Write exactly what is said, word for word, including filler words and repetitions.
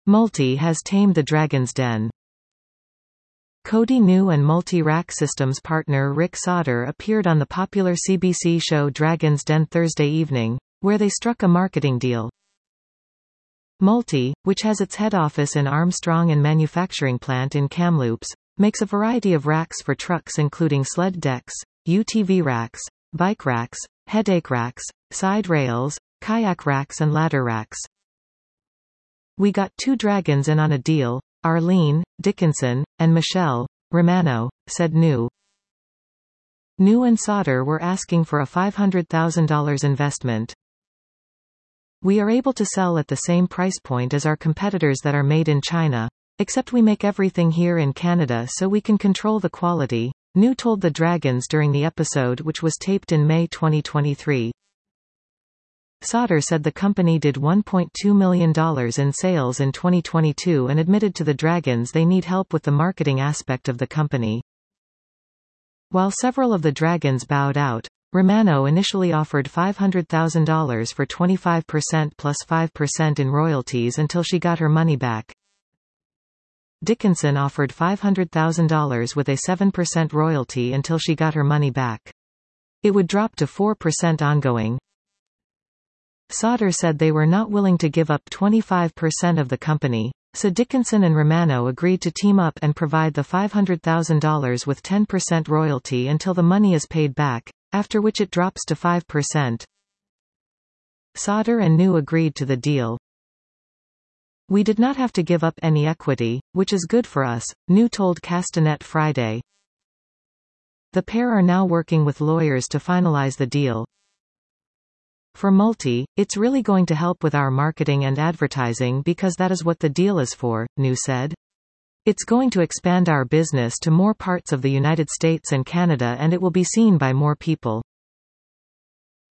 Multi has tamed the Dragon's Den. Kodi New and Multi-Rack Systems partner Rick Sauter appeared on the popular C B C show Dragon's Den Thursday evening, where they struck a marketing deal. Multi, which has its head office in Armstrong and manufacturing plant in Kamloops, makes a variety of racks for trucks including sled decks, U T V racks, bike racks, headache racks, side rails, kayak racks and ladder racks. We got two dragons in on a deal, Arlene, Dickinson, and Michelle, Romano, said New. New and Sauter were asking for a five hundred thousand dollars investment. We are able to sell at the same price point as our competitors that are made in China, except we make everything here in Canada so we can control the quality, New told the Dragons during the episode, which was taped in May twenty twenty-three. Sauter said the company did one point two million dollars in sales in twenty twenty-two and admitted to the Dragons they need help with the marketing aspect of the company. While several of the Dragons bowed out, Romano initially offered five hundred thousand dollars for twenty-five percent plus five percent in royalties until she got her money back. Dickinson offered five hundred thousand dollars with a seven percent royalty until she got her money back. It would drop to four percent ongoing. Sauter said they were not willing to give up twenty-five percent of the company, so Dickinson and Romano agreed to team up and provide the five hundred thousand dollars with ten percent royalty until the money is paid back, after which it drops to five percent. Sauter and New agreed to the deal. We did not have to give up any equity, which is good for us, New told Castanet Friday. The pair are now working with lawyers to finalize the deal. For Multi, it's really going to help with our marketing and advertising because that is what the deal is for, New said. It's going to expand our business to more parts of the United States and Canada and it will be seen by more people.